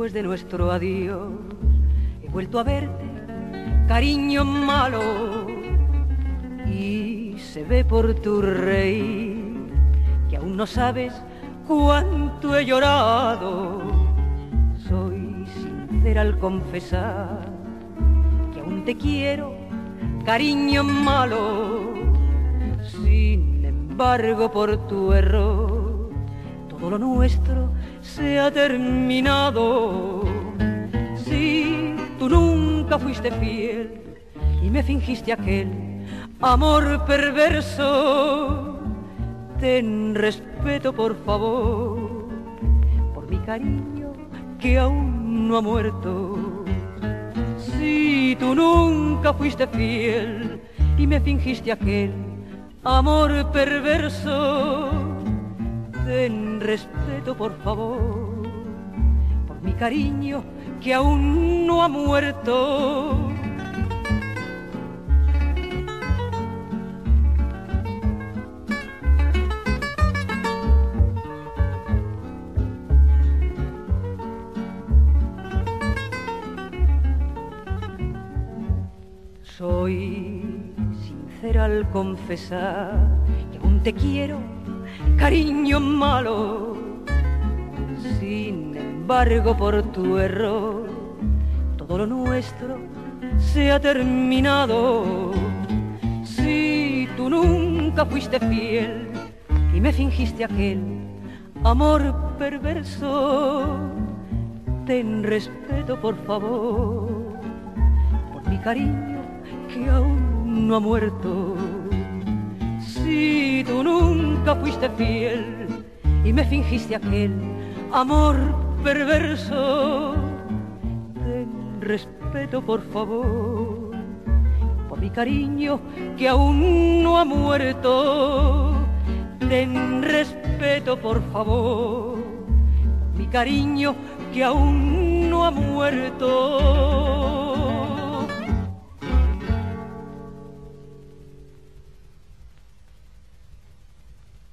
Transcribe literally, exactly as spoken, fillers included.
después de nuestro adiós, he vuelto a verte, cariño malo, y se ve por tu reír que aún no sabes cuánto he llorado. Soy sincera al confesar que aún te quiero, cariño malo. Sin embargo, por tu error, todo lo nuestro se ha terminado. Si tú nunca fuiste fiel y me fingiste aquel amor perverso, ten respeto, por favor, por mi cariño que aún no ha muerto. Si tú nunca fuiste fiel y me fingiste aquel amor perverso, ten respeto, por favor, por mi cariño que aún no ha muerto. Soy sincera al confesar que aún te quiero, cariño malo. Sin embargo, por tu error, todo lo nuestro se ha terminado. Si tú nunca fuiste fiel y me fingiste aquel amor perverso, ten respeto, por favor, por mi cariño que aún no ha muerto. Si tú nunca fuiste fiel y me fingiste aquel amor perverso, ten respeto, por favor, por mi cariño que aún no ha muerto. Ten respeto, por favor, por mi cariño que aún no ha muerto.